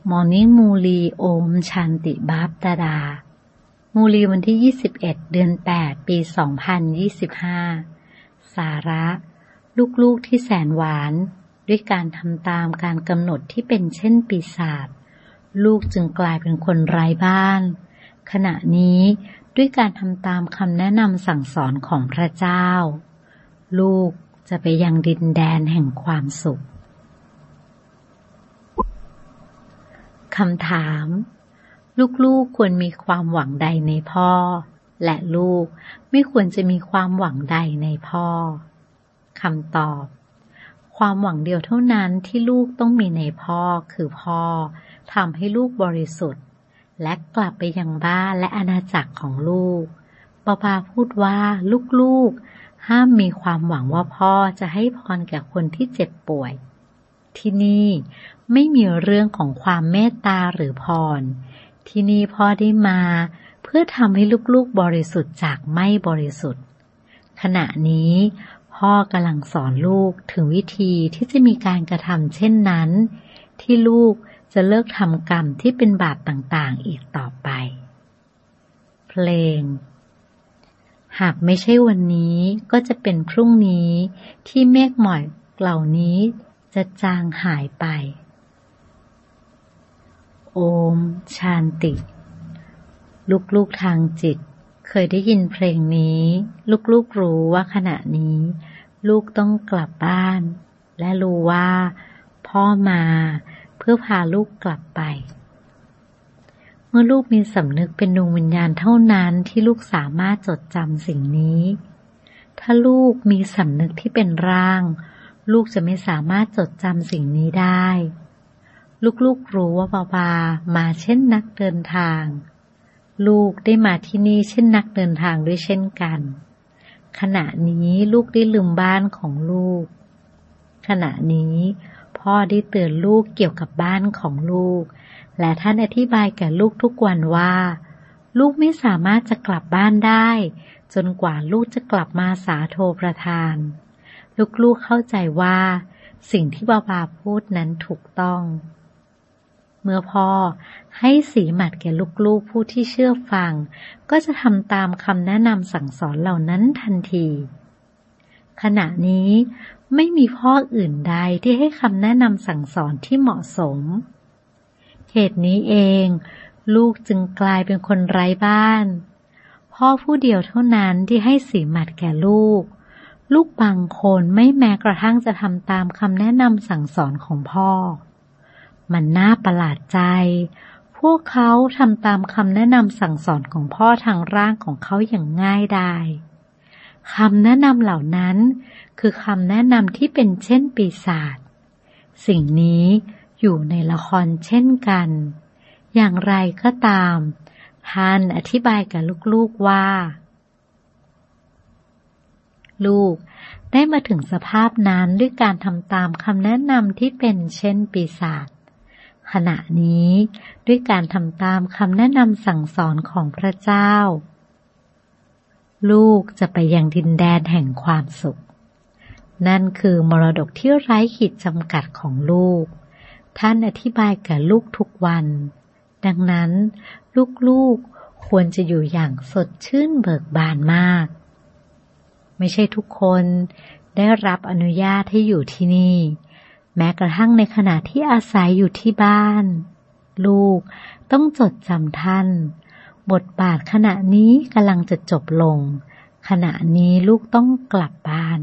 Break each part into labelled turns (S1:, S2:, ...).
S1: Morning มูลีโอมชันติบาปตาดามูลีวันที่21เดือน8ปี2025สาระลูกๆที่แสนหวานด้วยการทำตามการกำหนดที่เป็นเช่นปีศาจลูกจึงกลายเป็นคนไร้บ้านขณะนี้ด้วยการทำตามคำแนะนำสั่งสอนของพระเจ้าลูกจะไปยังดินแดนแห่งความสุขคำถามลูกๆควรมีความหวังใดในพ่อและลูกไม่ควรจะมีความหวังใดในพ่อคำตอบความหวังเดียวเท่านั้นที่ลูกต้องมีในพ่อคือพ่อทำให้ลูกบริสุทธิ์และกลับไปยังบ้านและอาณาจักรของลูกปาปาพูดว่าลูกๆห้ามมีความหวังว่าพ่อจะให้พรแก่คนที่เจ็บป่วยที่นี่ไม่มีเรื่องของความเมตตาหรือพรที่นี่พ่อได้มาเพื่อทำให้ลูกๆบริสุทธิ์จากไม่บริสุทธิ์ขณะนี้พ่อกำลังสอนลูกถึงวิธีที่จะมีการกระทำเช่นนั้นที่ลูกจะเลิกทำกรรมที่เป็นบาปต่างๆอีกต่อไปเพลงหากไม่ใช่วันนี้ก็จะเป็นพรุ่งนี้ที่เมฆหมอกเหล่านี้จะจางหายไปโอมชานติลูกๆทางจิตเคยได้ยินเพลงนี้ลูกๆรู้ว่าขณะนี้ลูกต้องกลับบ้านและรู้ว่าพ่อมาเพื่อพาลูกกลับไปเมื่อลูกมีสำนึกเป็นดวงวิญญาณเท่านั้นที่ลูกสามารถจดจำสิ่งนี้ถ้าลูกมีสำนึกที่เป็นร่างลูกจะไม่สามารถจดจำสิ่งนี้ได้ลูกๆรู้ว่าบาบามาเช่นนักเดินทางลูกได้มาที่นี่เช่นนักเดินทางด้วยเช่นกันขณะนี้ลูกได้ลืมบ้านของลูกขณะนี้พ่อได้เตือนลูกเกี่ยวกับบ้านของลูกและท่านอธิบายแก่ลูกทุกวันว่าลูกไม่สามารถจะกลับบ้านได้จนกว่าลูกจะกลับมาสาโทประทานลูกๆเข้าใจว่าสิ่งที่บาบาพูดนั้นถูกต้องเมื่อพ่อให้สีหมัดแก่ลูกๆผู้ที่เชื่อฟังก็จะทำตามคำแนะนำสั่งสอนเหล่านั้นทันทีขณะนี้ไม่มีพ่ออื่นใดที่ให้คำแนะนำสั่งสอนที่เหมาะสมเหตุนี้เองลูกจึงกลายเป็นคนไร้บ้านพ่อผู้เดียวเท่านั้นที่ให้สีหมัดแก่ลูกบางคนไม่แม้กระทั่งจะทำตามคำแนะนำสั่งสอนของพ่อมันน่าประหลาดใจพวกเขาทำตามคำแนะนำสั่งสอนของพ่อทางร่างของเขาอย่างง่ายดายคำแนะนำเหล่านั้นคือคำแนะนำที่เป็นเช่นปีศาจสิ่งนี้อยู่ในละครเช่นกันอย่างไรก็ตามท่านอธิบายกับลูกๆว่าลูกได้มาถึงสภาพนั้นด้วยการทำตามคำแนะนำที่เป็นเช่นปีศาจขณะนี้ด้วยการทำตามคำแนะนำสั่งสอนของพระเจ้าลูกจะไปยังดินแดนแห่งความสุขนั่นคือมรดกที่ไร้ขีดจำกัดของลูกท่านอธิบายแก่ลูกทุกวันดังนั้นลูกๆควรจะอยู่อย่างสดชื่นเบิกบานมากไม่ใช่ทุกคนได้รับอนุญาตให้อยู่ที่นี่แม้กระทั่งในขณะที่อาศัยอยู่ที่บ้านลูกต้องจดจำท่านบทบาทขณะนี้กำลังจะจบลงขณะนี้ลูกต้องกลับบ้าน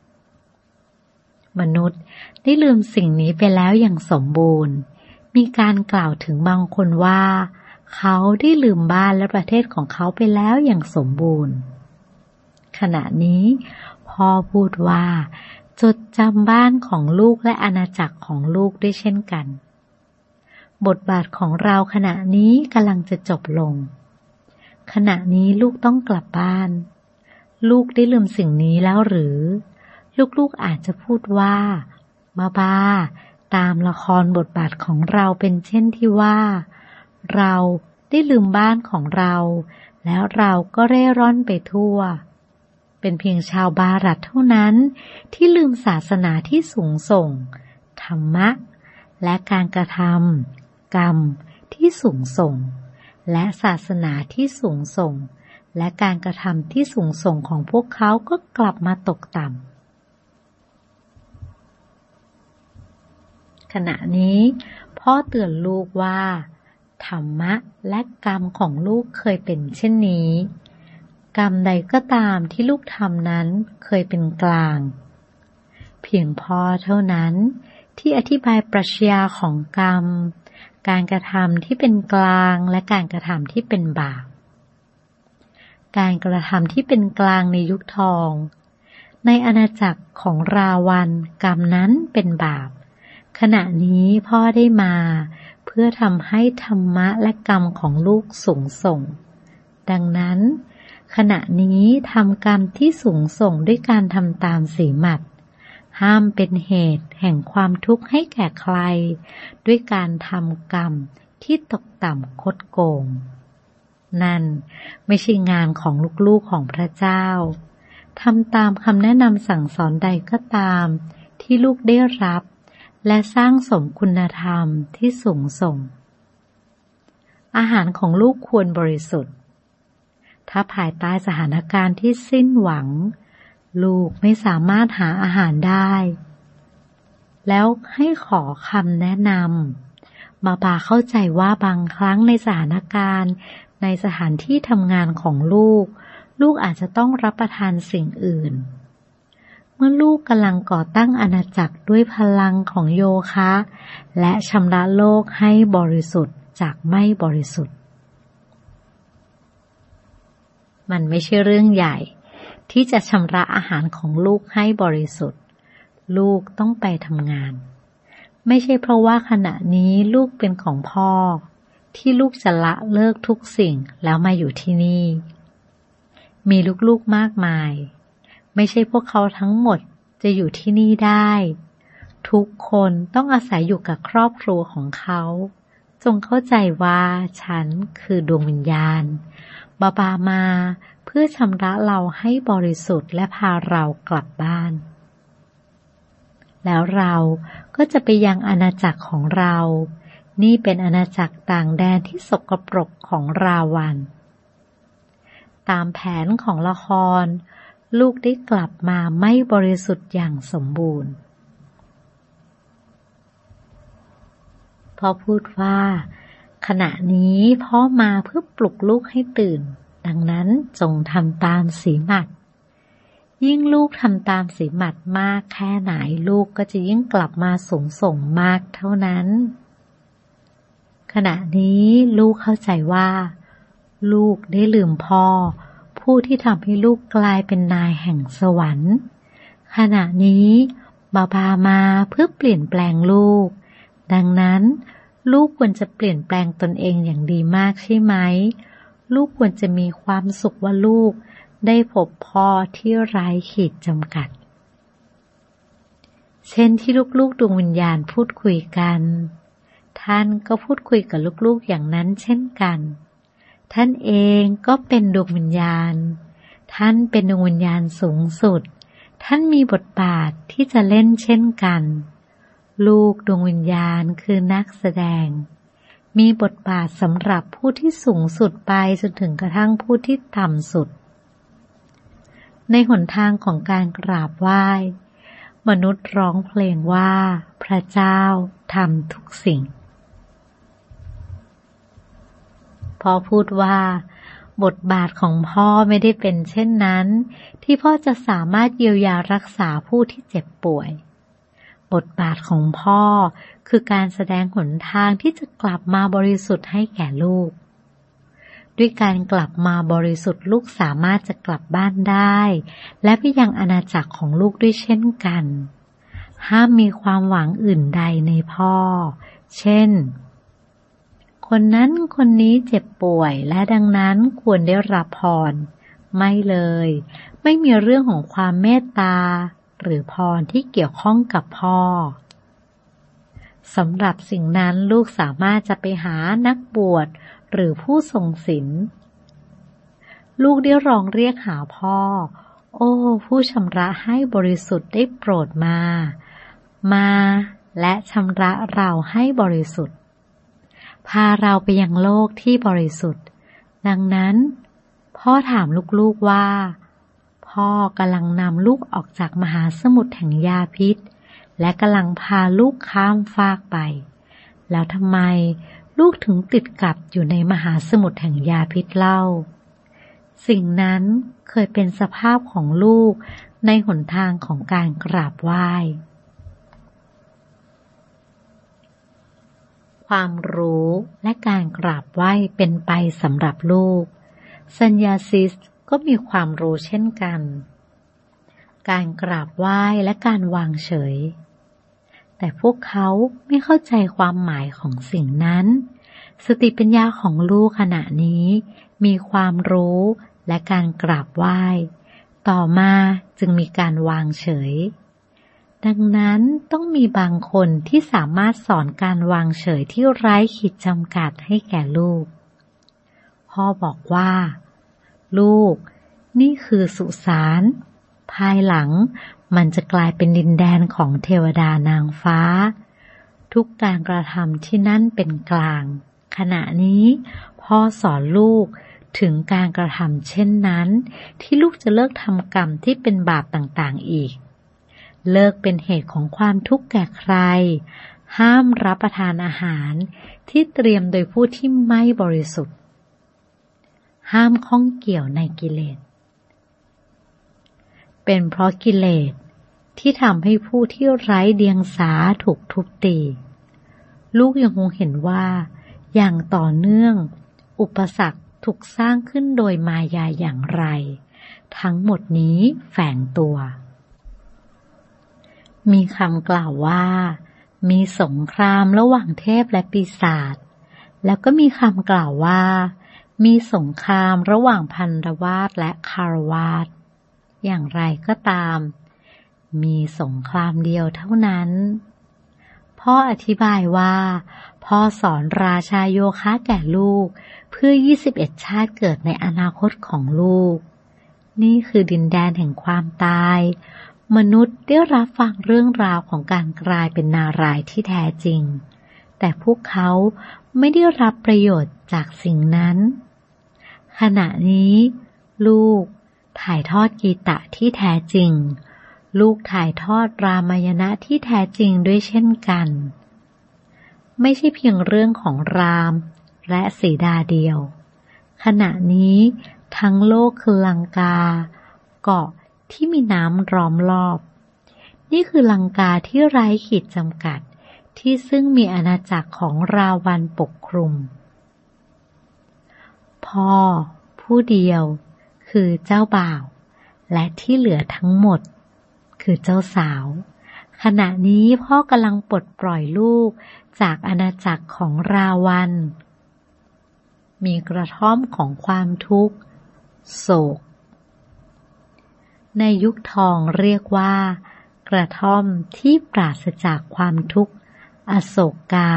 S1: มนุษย์ได้ลืมสิ่งนี้ไปแล้วอย่างสมบูรณ์มีการกล่าวถึงบางคนว่าเขาได้ลืมบ้านและประเทศของเขาไปแล้วอย่างสมบูรณ์ขณะนี้พ่อพูดว่าจดจำบ้านของลูกและอาณาจักรของลูกด้วยเช่นกันบทบาทของเราขณะนี้กำลังจะจบลงขณะนี้ลูกต้องกลับบ้านลูกได้ลืมสิ่งนี้แล้วหรือลูกๆอาจจะพูดว่าบ้าตามละครบทบาทของเราเป็นเช่นที่ว่าเราได้ลืมบ้านของเราแล้วเราก็เร่ร่อนไปทั่วเป็นเพียงชาวบารัตเท่านั้นที่ลืมศาสนาที่สูงส่งธรรมะและการกระทำกรรมที่สูงส่งและศาสนาที่สูงส่งและการกระทำที่สูงส่งของพวกเขาก็กลับมาตกต่ำขณะนี้พ่อเตือนลูกว่าธรรมะและกรรมของลูกเคยเป็นเช่นนี้กรรมใดก็ตามที่ลูกทำนั้นเคยเป็นกลางเพียงพ่อเท่านั้นที่อธิบายปรัชญาของกรรมการกระทำที่เป็นกลางและการกระทำที่เป็นบาปการกระทำที่เป็นกลางในยุคทองในอาณาจักรของราวันกรรมนั้นเป็นบาปขณะนี้พ่อได้มาเพื่อทำให้ธรรมะและกรรมของลูกสูงส่งดังนั้นขณะนี้ทำกรรมที่สูงส่งด้วยการทำตามสีหมัดห้ามเป็นเหตุแห่งความทุกข์ให้แก่ใครด้วยการทำกรรมที่ตกต่ำคดโกงนั่นไม่ใช่งานของลูกๆของพระเจ้าทำตามคำแนะนำสั่งสอนใดก็ตามที่ลูกได้รับและสร้างสมคุณธรรมที่สูงส่งอาหารของลูกควรบริสุทธิ์ถ้าภายใต้สถานการณ์ที่สิ้นหวังลูกไม่สามารถหาอาหารได้แล้วให้ขอคำแนะนำมาบาเข้าใจว่าบางครั้งในสถานการณ์ในสถานที่ทำงานของลูกอาจจะต้องรับประทานสิ่งอื่นเมื่อลูกกำลังก่อตั้งอาณาจักรด้วยพลังของโยคะและชำระโลกให้บริสุทธิ์จากไม่บริสุทธิ์มันไม่ใช่เรื่องใหญ่ที่จะชำระอาหารของลูกให้บริสุทธิ์ลูกต้องไปทำงานไม่ใช่เพราะว่าขณะนี้ลูกเป็นของพ่อที่ลูกจะละเลิกทุกสิ่งแล้วมาอยู่ที่นี่มีลูกๆมากมายไม่ใช่พวกเขาทั้งหมดจะอยู่ที่นี่ได้ทุกคนต้องอาศัยอยู่กับครอบครัวของเขาจงเข้าใจว่าฉันคือดวงวิญญาณบาบามาเพื่อชำระเราให้บริสุทธิ์และพาเรากลับบ้านแล้วเราก็จะไปยังอาณาจักรของเรานี่เป็นอาณาจักรต่างแดนที่สกปรกของราวันตามแผนของละครลูกได้กลับมาไม่บริสุทธิ์อย่างสมบูรณ์พ่อพูดว่าขณะนี้พ่อมาเพื่อปลุกลูกให้ตื่นดังนั้นจงทำตามสีหมัดยิ่งลูกทำตามสีหมัดมากแค่ไหนลูกก็จะยิ่งกลับมาสูงส่งมากเท่านั้นขณะนี้ลูกเข้าใจว่าลูกได้ลืมพ่อผู้ที่ทำให้ลูกกลายเป็นนายแห่งสวรรค์ขณะนี้บาบามาเพื่อเปลี่ยนแปลงลูกดังนั้นลูกควรจะเปลี่ยนแปลงตนเองอย่างดีมากใช่ไหมลูกควรจะมีความสุขว่าลูกได้พบพ่อที่ไร้ขีดจำกัดเช่นที่ลูกๆดวงวิญญาณพูดคุยกันท่านก็พูดคุยกับลูกๆอย่างนั้นเช่นกันท่านเองก็เป็นดวงวิญญาณท่านเป็นดวงวิญญาณสูงสุดท่านมีบทบาทที่จะเล่นเช่นกันลูกดวงวิญญาณคือนักแสดงมีบทบาทสำหรับผู้ที่สูงสุดไปจนถึงกระทั่งผู้ที่ต่ำสุดในหนทางของการกราบไหว้มนุษย์ร้องเพลงว่าพระเจ้าทำทุกสิ่งพ่อพูดว่าบทบาทของพ่อไม่ได้เป็นเช่นนั้นที่พ่อจะสามารถเยียวยารักษาผู้ที่เจ็บป่วยบทบาทของพ่อคือการแสดงหนทางที่จะกลับมาบริสุทธิ์ให้แก่ลูกด้วยการกลับมาบริสุทธิ์ลูกสามารถจะกลับบ้านได้และไปยังอาณาจักรของลูกด้วยเช่นกันห้ามมีความหวังอื่นใดในพ่อเช่นคนนั้นคนนี้เจ็บป่วยและดังนั้นควรได้รับพรไม่เลยไม่มีเรื่องของความเมตตาหรือพรที่เกี่ยวข้องกับพ่อสำหรับสิ่งนั้นลูกสามารถจะไปหานักบวชหรือผู้ทรงศีลลูกได้ร้องเรียกหาพ่อโอ้ผู้ชำระให้บริสุทธิ์ได้โปรดมาและชำระเราให้บริสุทธิ์พาเราไปยังโลกที่บริสุทธิ์ดังนั้นพ่อถามลูกๆว่าพ่อกำลังนำลูกออกจากมหาสมุทรแห่งยาพิษและกำลังพาลูกข้ามฟากไปแล้วทำไมลูกถึงติดกับอยู่ในมหาสมุทรแห่งยาพิษเล่าสิ่งนั้นเคยเป็นสภาพของลูกในหนทางของการกราบไหว้ความรู้และการกราบไหว้เป็นไปสำหรับลูกสัญญาซิสก็มีความรู้เช่นกันการกราบไหว้และการวางเฉยแต่พวกเขาไม่เข้าใจความหมายของสิ่งนั้นสติปัญญาของลูกขณะนี้มีความรู้และการกราบไหว้ต่อมาจึงมีการวางเฉยดังนั้นต้องมีบางคนที่สามารถสอนการวางเฉยที่ไร้ขีดจำกัดให้แก่ลูกพ่อบอกว่าลูกนี่คือสุสานภายหลังมันจะกลายเป็นดินแดนของเทวดานางฟ้าทุกการกระทำที่นั่นเป็นกลางขณะนี้พ่อสอนลูกถึงการกระทำเช่นนั้นที่ลูกจะเลิกทำกรรมที่เป็นบาปต่างๆอีกเลิกเป็นเหตุของความทุกข์แก่ใครห้ามรับประทานอาหารที่เตรียมโดยผู้ที่ไม่บริสุทธิ์ห้ามข้องเกี่ยวในกิเลสเป็นเพราะกิเลสที่ทำให้ผู้ที่ไร้เดียงสาถูกทุบตีลูกยังคงเห็นว่าอย่างต่อเนื่องอุปสรรคถูกสร้างขึ้นโดยมายาอย่างไรทั้งหมดนี้แฝงตัวมีคำกล่าวว่ามีสงครามระหว่างเทพและปีศาจแล้วก็มีคำกล่าวว่ามีสงครามระหว่างพันธวาสและคารวาสอย่างไรก็ตามมีสงครามเดียวเท่านั้นพ่ออธิบายว่าพ่อสอนราชาโยคะแก่ลูกเพื่อ21ชาติเกิดในอนาคตของลูกนี่คือดินแดนแห่งความตายมนุษย์ได้รับฟังเรื่องราวของการกลายเป็นนารายณ์ที่แท้จริงแต่พวกเขาไม่ได้รับประโยชน์จากสิ่งนั้นขณะนี้ลูกถ่ายทอดกีตะที่แท้จริงลูกถ่ายทอดรามายณะที่แท้จริงด้วยเช่นกันไม่ใช่เพียงเรื่องของรามและสีดาเดียวขณะนี้ทั้งโลกคือลังกาเกาะที่มีน้ำล้อมรอบนี่คือลังกาที่ไร้ขีดจำกัดที่ซึ่งมีอาณาจักรของราวันปกคลุมพ่อผู้เดียวคือเจ้าบ่าวและที่เหลือทั้งหมดคือเจ้าสาวขณะนี้พ่อกำลังปลดปล่อยลูกจากอาณาจักรของราวันมีกระท่อมของความทุกข์โศกในยุคทองเรียกว่ากระท่อมที่ปราศจากความทุกข์อโศกา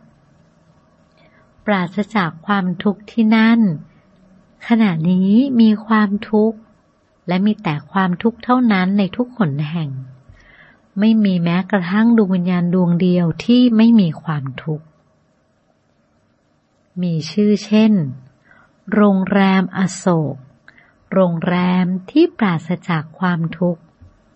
S1: ปราศจากความทุกข์ที่นั่นขณะนี้มีความทุกข์และมีแต่ความทุกข์เท่านั้นในทุกหนแห่งไม่มีแม้กระทั่งดวงวิญญาณดวงเดียวที่ไม่มีความทุกข์มีชื่อเช่นโรงแรมอโศกโรงแรมที่ปราศจากความทุกข์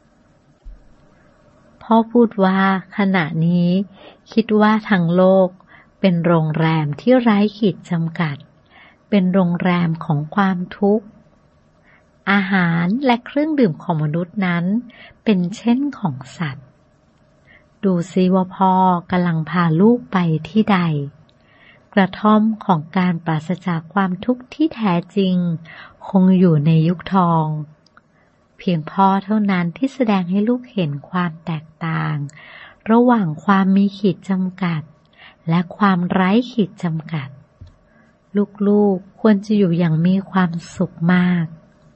S1: พ่อพูดว่าขณะนี้คิดว่าทั้งโลกเป็นโรงแรมที่ไร้ขีดจำกัดเป็นโรงแรมของความทุกข์อาหารและเครื่องดื่มของมนุษย์นั้นเป็นเช่นของสัตว์ดูซิว่าพ่อกำลังพาลูกไปที่ใดกระท่อมของการปราศจากความทุกข์ที่แท้จริงคงอยู่ในยุคทองเพียงพ่อเท่านั้นที่แสดงให้ลูกเห็นความแตกต่างระหว่างความมีขีดจำกัดและความไร้ขีดจำกัดลูกๆควรจะอยู่อย่างมีความสุขมาก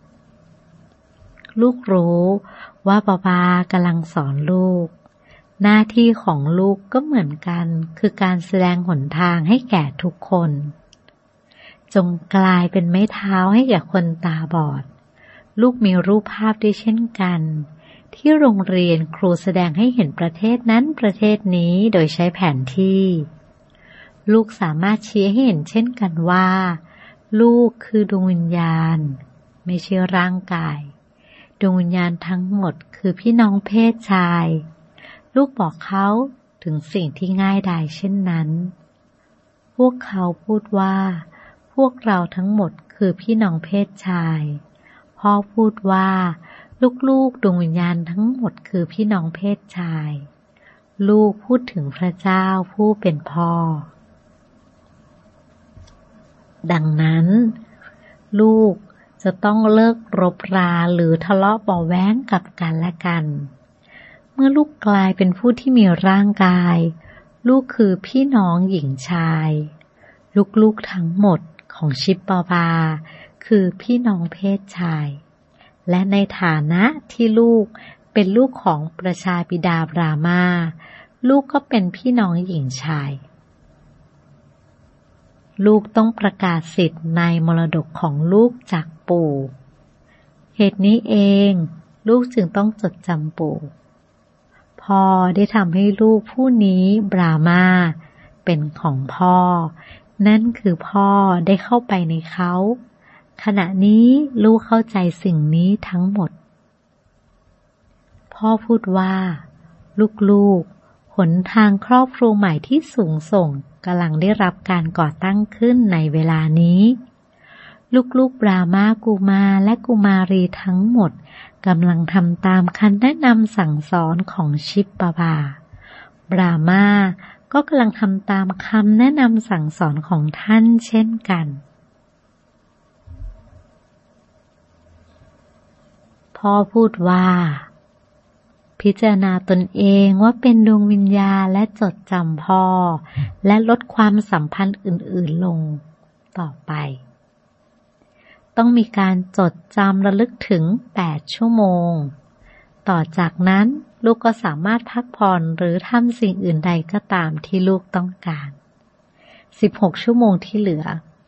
S1: ลูกรู้ว่าป๊ากำลังสอนลูกหน้าที่ของลูกก็เหมือนกันคือการแสดงหนทางให้แก่ทุกคนจงกลายเป็นไม้เท้าให้แก่คนตาบอดลูกมีรูปภาพด้วยเช่นกันที่โรงเรียนครูแสดงให้เห็นประเทศนั้นประเทศนี้โดยใช้แผนที่ลูกสามารถชี้ให้เห็นเช่นกันว่าลูกคือดวงวิญญาณไม่ใช่ร่างกายดวงวิญญาณทั้งหมดคือพี่น้องเพศชายลูกบอกเขาถึงสิ่งที่ง่ายดายเช่นนั้นพวกเขาพูดว่าพวกเราทั้งหมดคือพี่น้องเพศชายพ่อพูดว่าลูกๆดวงวิญญาณทั้งหมดคือพี่น้องเพศชายลูกพูดถึงพระเจ้าผู้เป็นพ่อดังนั้นลูกจะต้องเลิกรบราหรือทะเลาะเบาะแว้งกับกันและกันเมื่อลูกกลายเป็นผู้ที่มีร่างกายลูกคือพี่น้องหญิงชายลูกๆทั้งหมดของชิปปาบาคือพี่น้องเพศชายและในฐานะที่ลูกเป็นลูกของประชาบิดาบรามาลูกก็เป็นพี่น้องหญิงชายลูกต้องประกาศสิทธิ์ในมรดกของลูกจากปู่เหตุนี้เองลูกจึงต้องจดจำปู่พ่อได้ทำให้ลูกผู้นี้บรามาเป็นของพ่อนั่นคือพ่อได้เข้าไปในเขาขณะนี้ลูกเข้าใจสิ่งนี้ทั้งหมดพ่อพูดว่าลูกๆหนทางครอบครัวใหม่ที่สูงส่งกำลังได้รับการก่อตั้งขึ้นในเวลานี้ลูกๆบรามากุมารและกุมารีทั้งหมดกำลังทำตามคำแนะนำสั่งสอนของชิปปาบาบรามาก็กำลังทำตามคำแนะนำสั่งสอนของท่านเช่นกันพ่อพูดว่าพิจารณาตนเองว่าเป็นดวงวิญญาณและจดจำพ่อและลดความสัมพันธ์อื่นๆลงต่อไปต้องมีการจดจำระลึกถึง8 ชั่วโมงต่อจากนั้นลูกก็สามารถพักผ่อนหรือทำสิ่งอื่นใดก็ตามที่ลูกต้องการ16 ชั่วโมงที่เหลือ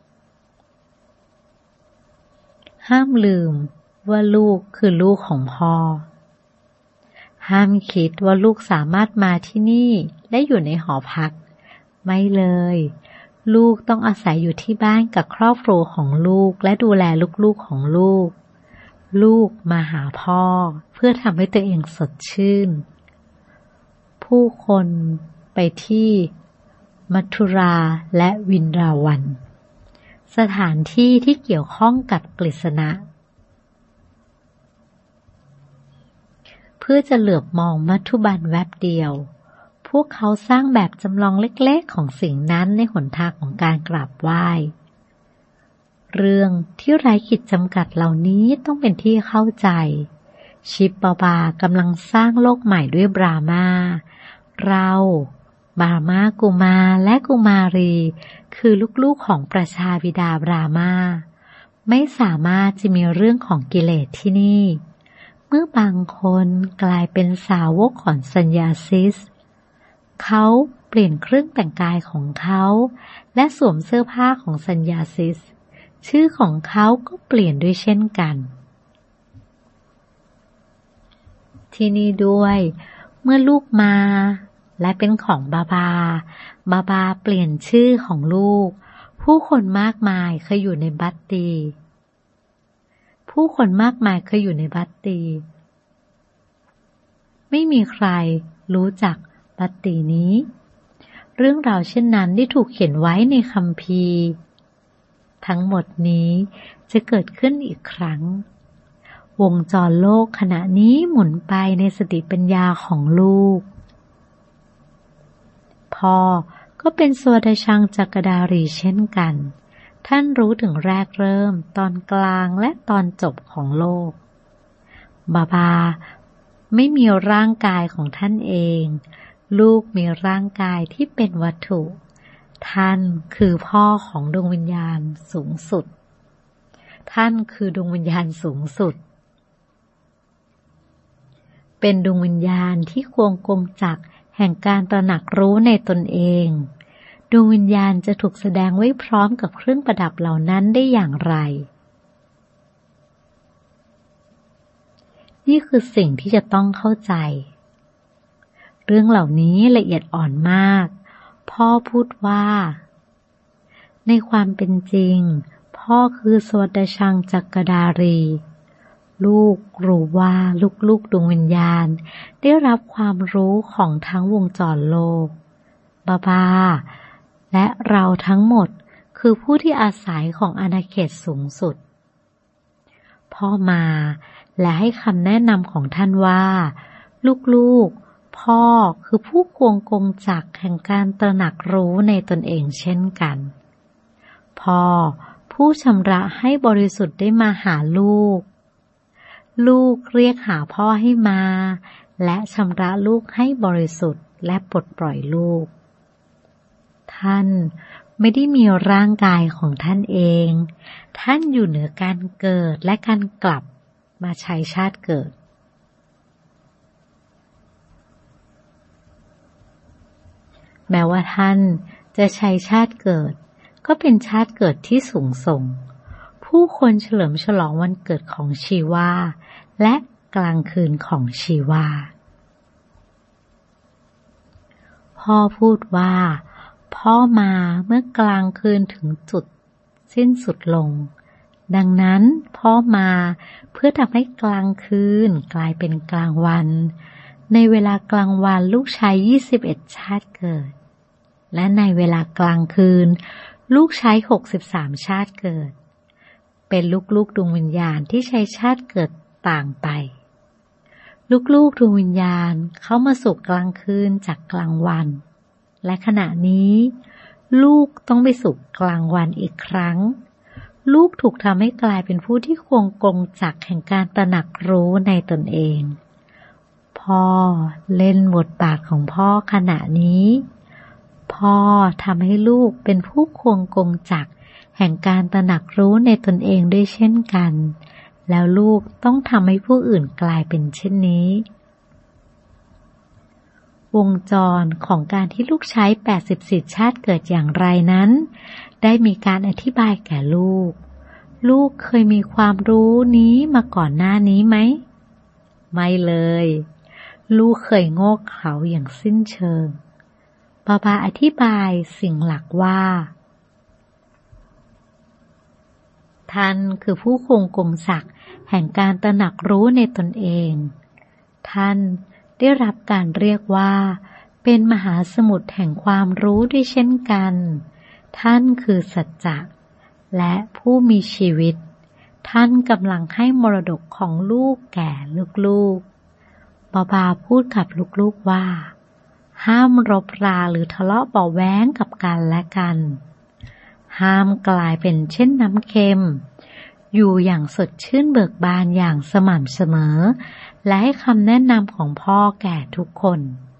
S1: ห้ามลืมว่าลูกคือลูกของพ่อห้ามคิดว่าลูกสามารถมาที่นี่และอยู่ในหอพักไม่เลยลูกต้องอาศัยอยู่ที่บ้านกับครอบครัวของลูกและดูแลลูกๆของลูกลูกมาหาพ่อเพื่อทำให้ตัวเองสดชื่นผู้คนไปที่มัทุราและวินราวันสถานที่ที่เกี่ยวข้องกับกฤษณะเพื่อจะเหลือบมองมัทุบันแวบเดียวพวกเขาสร้างแบบจำลองเล็กๆของสิ่งนั้นในหนทางของการกราบไหว้เรื่องที่ไร้ขีดจำกัดเหล่านี้ต้องเป็นที่เข้าใจชิปปาบากำลังสร้างโลกใหม่ด้วยบรามาเราบรามากุมารและกุมารีคือลูกๆของประชาบิดาบรามาไม่สามารถจะมีเรื่องของกิเลสที่นี่เมื่อบางคนกลายเป็นสาวกของสัญญาซิสเขาเปลี่ยนเครื่องแต่งกายของเขาและสวมเสื้อผ้าของสัญญาซิสชื่อของเขาก็เปลี่ยนด้วยเช่นกันที่นี่ด้วยเมื่อลูกมาและเป็นของบาบาเปลี่ยนชื่อของลูกผู้คนมากมายเคยอยู่ในบัตตีไม่มีใครรู้จักบัตตีนี้เรื่องราวเช่นนั้นได้ถูกเขียนไว้ในคัมภีร์ทั้งหมดนี้จะเกิดขึ้นอีกครั้งวงจรโลกขณะนี้หมุนไปในสติปัญญาของลูกพ่อก็เป็นสวดชังจักรดารีเช่นกันท่านรู้ถึงแรกเริ่มตอนกลางและตอนจบของโลกบาไม่มีร่างกายของท่านเองลูกมีร่างกายที่เป็นวัตถุท่านคือพ่อของดวงวิญญาณสูงสุดเป็นดวงวิญญาณที่ควงกงจักรแห่งการตระหนักรู้ในตนเองดวงวิญญาณจะถูกแสดงไว้พร้อมกับเครื่องประดับเหล่านั้นได้อย่างไรนี่คือสิ่งที่จะต้องเข้าใจเรื่องเหล่านี้ละเอียดอ่อนมากพ่อพูดว่าในความเป็นจริงพ่อคือสวัสดชังจักดารีลูกรู้ว่าลูกๆดวงวิญญาณได้รับความรู้ของทั้งวงจรโลกบาบาและเราทั้งหมดคือผู้ที่อาศัยของอาณาเขตสูงสุดพ่อมาและให้คำแนะนำของท่านว่าลูกๆพ่อคือผู้ควงกงจักรแห่งการตระหนักรู้ในตนเองเช่นกันพ่อผู้ชำระให้บริสุทธิ์ได้มาหาลูกเรียกหาพ่อให้มาและชำระลูกให้บริสุทธิ์และปลดปล่อยลูกท่านไม่ได้มีร่างกายของท่านเองท่านอยู่เหนือการเกิดและการกลับมาใช้ชาติเกิดแม้ว่าท่านจะใช้ชาติเกิดก็เป็นชาติเกิดที่สูงส่งผู้คนเฉลิมฉลองวันเกิดของชีวาและกลางคืนของชีวาพ่อพูดว่าพ่อมาเมื่อกลางคืนถึงจุดสิ้นสุดลงดังนั้นพ่อมาเพื่อทำให้กลางคืนกลายเป็นกลางวันในเวลากลางวันลูกชาย21ชาติเกิดและในเวลากลางคืนลูกชาย63ชาติเกิดเป็นลูกๆดวงวิญญาณที่ใช้ชาติเกิดต่างไปลูกๆดวงวิญญาณเข้ามาสู่กลางคืนจากกลางวันและขณะนี้ลูกต้องไปสู่กลางวันอีกครั้งลูกถูกทำให้กลายเป็นผู้ที่ควงกงจักรแห่งการตระหนักรู้ในตนเองพ่อเล่นบทบาทของพ่อขณะนี้พ่อทำให้ลูกเป็นผู้ควงกงจักรแห่งการตระหนักรู้ในตนเองด้วยเช่นกันแล้วลูกต้องทำให้ผู้อื่นกลายเป็นเช่นนี้วงจรของการที่ลูกใช้84ชาติเกิดอย่างไรนั้นได้มีการอธิบายแก่ลูกเคยมีความรู้นี้มาก่อนหน้านี้ไหมไม่เลยลูกเคยโง่เขลาอย่างสิ้นเชิงบาบาอธิบายสิ่งหลักว่าท่านคือผู้ควงกงจักรแห่งการตระหนักรู้ในตนเองท่านได้รับการเรียกว่าเป็นมหาสมุทรแห่งความรู้ด้วยเช่นกันท่านคือสัจจะและผู้มีชีวิตท่านกำลังให้มรดกของลูกแก่ลูกๆบาบาพูดกับลูกๆว่าห้ามรบราหรือทะเลาะเบาะแว้งกับกันและกันห้ามกลายเป็นเช่นน้ำเค็มอยู่อย่างสดชื่นเบิกบานอย่างสม่ำเสมอและให้คำแนะนำของพ่อแก่ทุกคน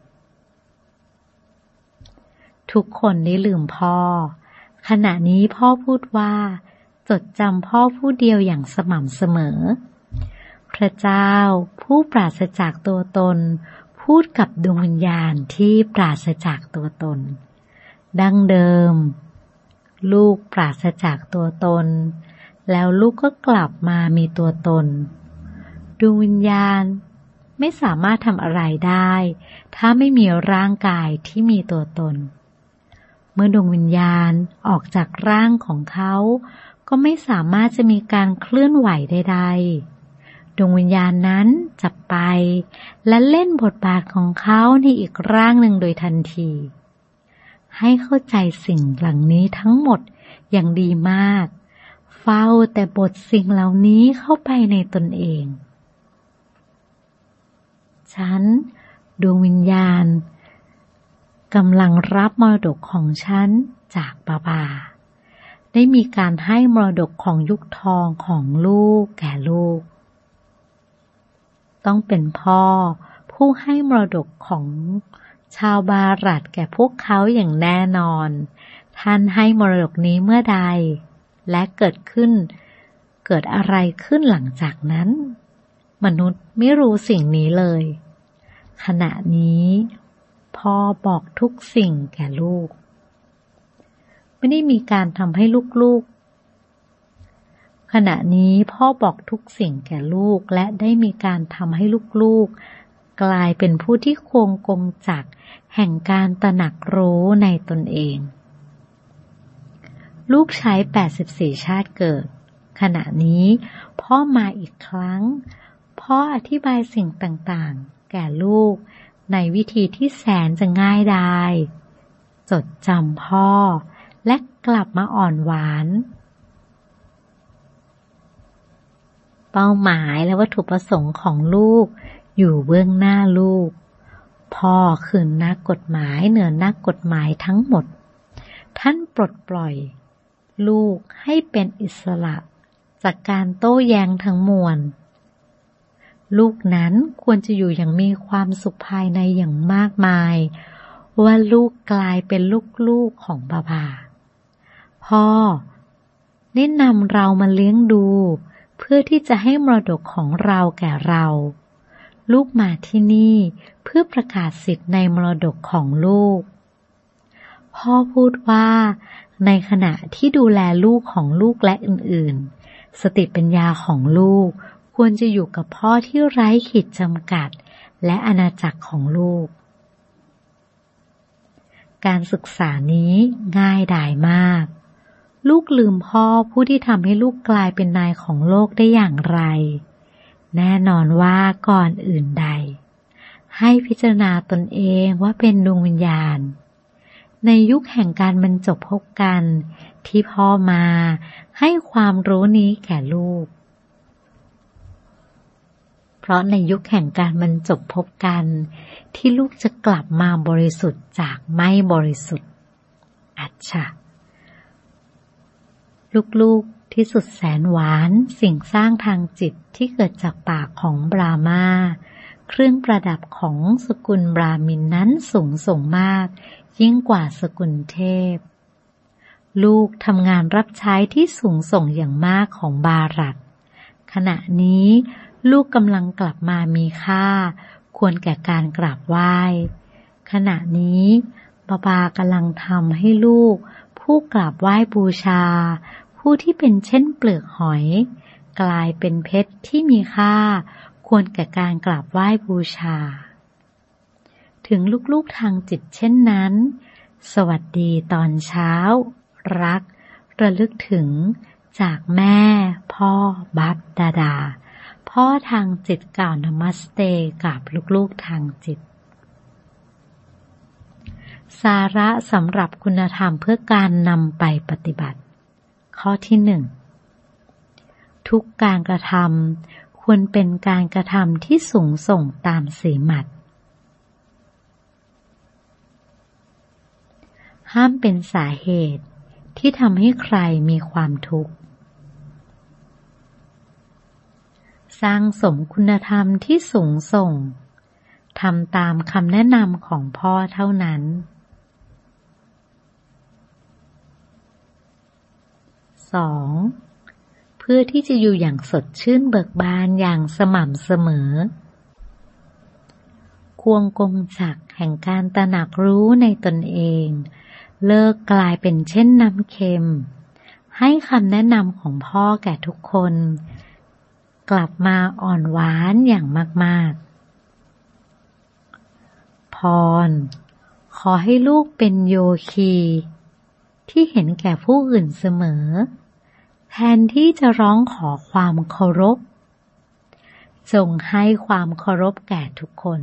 S1: ได้ลืมพ่อขณะนี้พ่อพูดว่าจดจำพ่อผู้เดียวอย่างสม่ำเสมอพระเจ้าผู้ปราศจากตัวตนพูดกับดวงวิญญาณที่ปราศจากตัวตนดั้งเดิมลูกปราศจากตัวตนแล้วลูกก็กลับมามีตัวตนดวงวิญญาณไม่สามารถทำอะไรได้ถ้าไม่มีร่างกายที่มีตัวตนเมื่อดวงวิญญาณออกจากร่างของเขาก็ไม่สามารถจะมีการเคลื่อนไหวใดๆดวงวิญญาณนั้นจะไปและเล่นบทบาทของเขาในอีกร่างหนึ่งโดยทันทีให้เข้าใจสิ่งเหล่านี้ทั้งหมดอย่างดีมากเฝ้าแต่บทสิ่งเหล่านี้เข้าไปในตนเองฉันดวงวิญญาณกำลังรับมรดกของฉันจากบาบาได้มีการให้มรดกของยุคทองของลูกแก่ลูกต้องเป็นพ่อผู้ให้มรดกของชาวบารัตแก่พวกเขาอย่างแน่นอนท่านให้มรดกนี้เมื่อใดและเกิดอะไรขึ้นหลังจากนั้นมนุษย์ไม่รู้สิ่งนี้เลยขณะนี้พ่อบอกทุกสิ่งแก่ลูกไม่ได้มีการทำให้ลูกๆขณะนี้พ่อบอกทุกสิ่งแก่ลูกและได้มีการทำให้ลูกๆกลายเป็นผู้ที่ควงกงจักรแห่งการตระหนักรู้ในตนเองลูกใช้84ชาติเกิดขณะนี้พ่อมาอีกครั้งพ่ออธิบายสิ่งต่างๆแก่ลูกในวิธีที่แสนจะง่ายดายจดจำพ่อและกลับมาอ่อนหวานเป้าหมายและวัตถุประสงค์ของลูกอยู่เบื้องหน้าลูกพ่อคือนักกฎหมายเหนือนักกฎหมายทั้งหมดท่านปลดปล่อยลูกให้เป็นอิสระจากการโต้แย้งทั้งมวลลูกนั้นควรจะอยู่อย่างมีความสุขภายในอย่างมากมายว่าลูกกลายเป็นลูกๆของบาบาพ่อได้นำเรามาเลี้ยงดูเพื่อที่จะให้มรดกของเราแก่เราลูกมาที่นี่เพื่อประกาศสิทธิ์ในมรดกของลูกพ่อพูดว่าในขณะที่ดูแลลูกของลูกและอื่นๆสติปัญญาของลูกควรจะอยู่กับพ่อที่ไร้ขีดจำกัดและอาณาจักรของลูกการศึกษานี้ง่ายดายมากลูกลืมพ่อผู้ที่ทำให้ลูกกลายเป็นนายของโลกได้อย่างไรแน่นอนว่าก่อนอื่นใดให้พิจารณาตนเองว่าเป็นดวงวิญญาณในยุคแห่งการบรรจบพบกันที่พ่อมาให้ความรู้นี้แก่ลูกเพราะในยุคแห่งการบรรจบพบกันที่ลูกจะกลับมาบริสุทธิ์จากไม่บริสุทธิ์อัจฉะลูกๆที่สุดแสนหวานสิ่งสร้างทางจิตที่เกิดจากปากของบรามาเครื่องประดับของสกุลบราหมินนั้นสูงส่งมากยิ่งกว่าสกุลเทพลูกทำงานรับใช้ที่สูงส่งอย่างมากของบารัตขณะนี้ลูกกำลังกลับมามีค่าควรแก่การกราบไหว้ขณะนี้บาบากำลังทำให้ลูกผู้กราบไหว้บูชาผู้ที่เป็นเช่นเปลือกหอยกลายเป็นเพชรที่มีค่าควรแก่การกราบไหว้บูชาถึงลูกๆทางจิตเช่นนั้นสวัสดีตอนเช้ารักระลึกถึงจากแม่พ่อบัพดาดาพ่อทางจิตกล่าวนมัสเตกับลูกๆทางจิตสาระสำหรับคุณธรรมเพื่อการนำไปปฏิบัติข้อที่ 1ทุกการกระทำควรเป็นการกระทำที่สูงส่งตามสีหมัดห้ามเป็นสาเหตุที่ทำให้ใครมีความทุกข์สร้างสมคุณธรรมที่สูงส่งทำตามคำแนะนำของพ่อเท่านั้น2. เพื่อที่จะอยู่อย่างสดชื่นเบิกบานอย่างสม่ำเสมอควงกงจักรแห่งการตระหนักรู้ในตนเองเลิกกลายเป็นเช่นน้ำเค็มให้คำแนะนำของพ่อแก่ทุกคนกลับมาอ่อนหวานอย่างมากๆพรขอให้ลูกเป็นโยคีที่เห็นแก่ผู้อื่นเสมอแทนที่จะร้องขอความเคารพจงให้ความเคารพแก่ทุกคน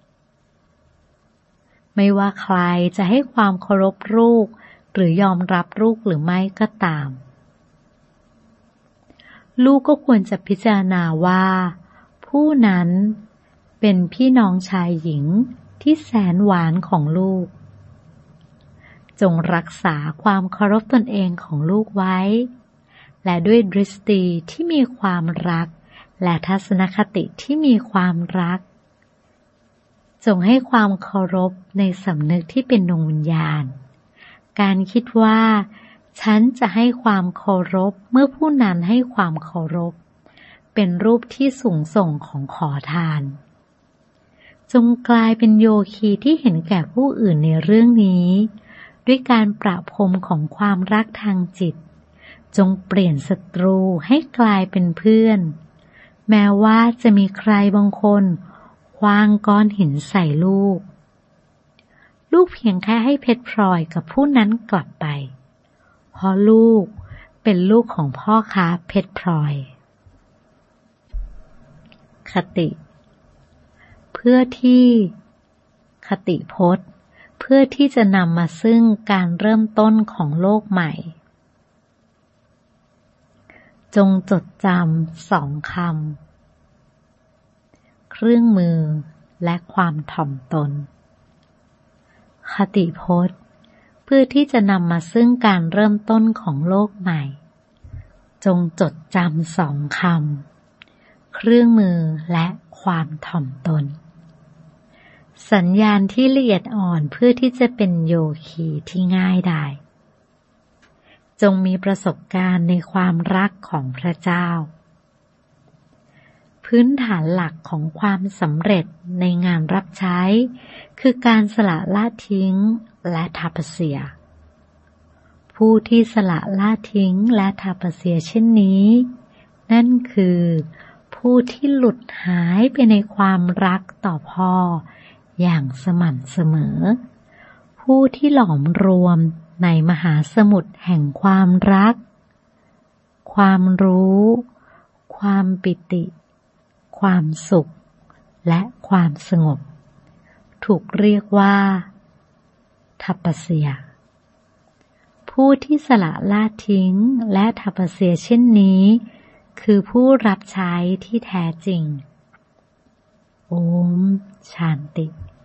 S1: ไม่ว่าใครจะให้ความเคารพลูกหรือยอมรับลูกหรือไม่ก็ตามลูกก็ควรจะพิจารณาว่าผู้นั้นเป็นพี่น้องชายหญิงที่แสนหวานของลูกจงรักษาความเคารพตนเองของลูกไว้และด้วยดฤษฎีที่มีความรักและทัศนคติที่มีความรักจงให้ความเคารพในสำนึกที่เป็นดวงวิญญาณการคิดว่าฉันจะให้ความเคารพเมื่อผู้นั้นให้ความเคารพเป็นรูปที่สูงส่งของขอทานจงกลายเป็นโยคีที่เห็นแก่ผู้อื่นในเรื่องนี้ด้วยการประพรมของความรักทางจิตจงเปลี่ยนศัตรูให้กลายเป็นเพื่อนแม้ว่าจะมีใครบางคนขว้างก้อนหินใส่ลูกเพียงแค่ให้เพชรพลอยกับผู้นั้นกลับไปเพราะลูกเป็นลูกของพ่อค้าเพชรพลอยคติพจน์เพื่อที่จะนำมาซึ่งการเริ่มต้นของโลกใหม่จงจดจำ2 คำเครื่องมือและความถ่อมตนคติพจน์เพื่อที่จะนำมาซึ่งการเริ่มต้นของโลกใหม่จงจดจำ2 คำเครื่องมือและความถ่อมตนสัญญาณที่ละเอียดอ่อนเพื่อที่จะเป็นโยคีที่ง่ายดายจงมีประสบการณ์ในความรักของพระเจ้าพื้นฐานหลักของความสำเร็จในงานรับใช้คือการสละละทิ้งและทัปเสียผู้ที่สละละทิ้งและทัปเสียเช่นนี้นั่นคือผู้ที่หลุดหายไปในความรักต่อพ่ออย่างสม่ำเสมอผู้ที่หลอมรวมในมหาสมุทรแห่งความรักความรู้ความปิติความสุขและความสงบถูกเรียกว่าทัปเสียผู้ที่สละละทิ้งและทัปเสียเช่นนี้คือผู้รับใช้ที่แท้จริงโอมชันติ